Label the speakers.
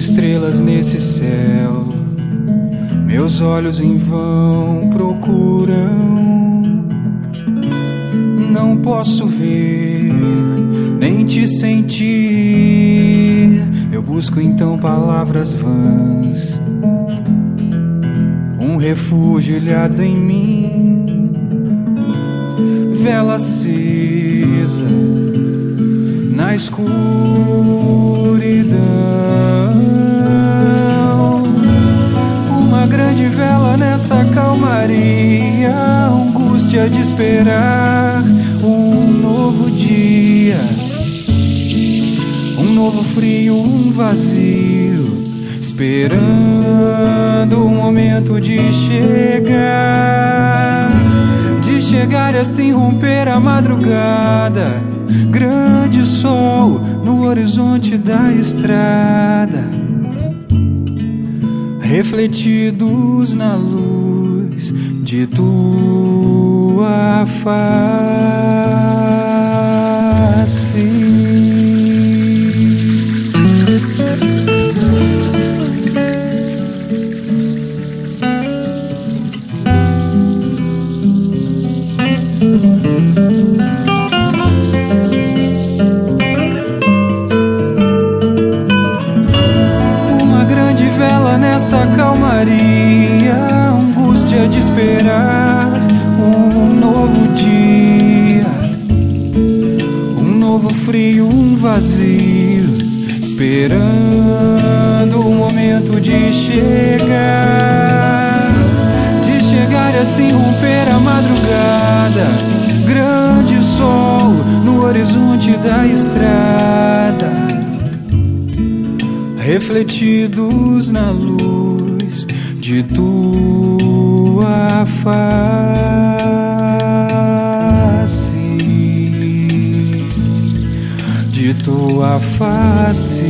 Speaker 1: estrelas nesse céu, meus olhos em vão procuram. Não posso ver, nem te sentir. Eu busco então palavras vãs, um refúgio ilhado em mim. Vela acesa na escuridão, uma grande vela nessa calmaria, angústia de esperar um novo dia, um novo frio, um vazio, esperando o momento de chegar e assim romper a madrugada. Grande sol no horizonte da estrada, refletidos na luz de tua face. Uma grande vela nessa calmaria, angústia de esperar um novo dia, um novo frio, um vazio, esperando o momento de chegar e assim romper a madrugada. Grande sol no horizonte da estrada, refletidos na luz de tua face, de tua face.